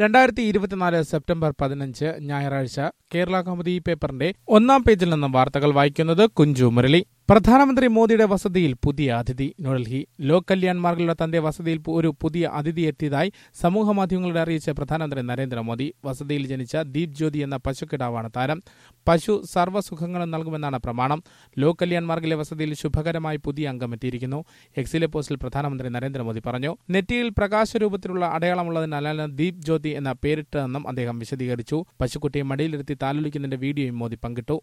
2024 September 15 ഞായറാഴ്ച കേരള കൗമുദി പേപ്പറിന്റെ ഒന്നാം പേജിൽ നിന്നും വാർത്തകൾ വായിക്കുന്നത് കുഞ്ചു മുരളി. പ്രധാനമന്ത്രി മോദിയുടെ വസതിയിൽ പുതിയ അതിഥി. ന്യൂഡൽഹി. ലോക് കല്യാൺ മാർഗിലുള്ള തന്റെ വസതിയിൽ ഒരു പുതിയ അതിഥി എത്തിയതായി സമൂഹമാധ്യമങ്ങളോട് അറിയിച്ച പ്രധാനമന്ത്രി നരേന്ദ്രമോദി. വസതിയിൽ ജനിച്ച ദീപ് ജ്യോതി എന്ന പശുക്കിടാവാണ് താരം. പശു സർവ്വസുഖങ്ങളും നൽകുമെന്നാണ് പ്രമാണം. ലോക് കല്യാൺ മാർഗിലെ വസതിയിൽ ശുഭകരമായി പുതിയ അംഗം എത്തിയിരിക്കുന്നു. എക്സിലെ പോസ്റ്റിൽ പ്രധാനമന്ത്രി നരേന്ദ്രമോദി പറഞ്ഞു. നെറ്റിയിൽ പ്രകാശരൂപത്തിലുള്ള അടയാളമുള്ളതിനാലാണ് ദീപ് ജ്യോതി എന്ന പേരിട്ടതെന്നും അദ്ദേഹം വിശദീകരിച്ചു. പശുക്കുട്ടിയെ മടിയിലിരുത്തി താലോലിക്കുന്നതിന്റെ വീഡിയോയും മോദി പങ്കിട്ടു.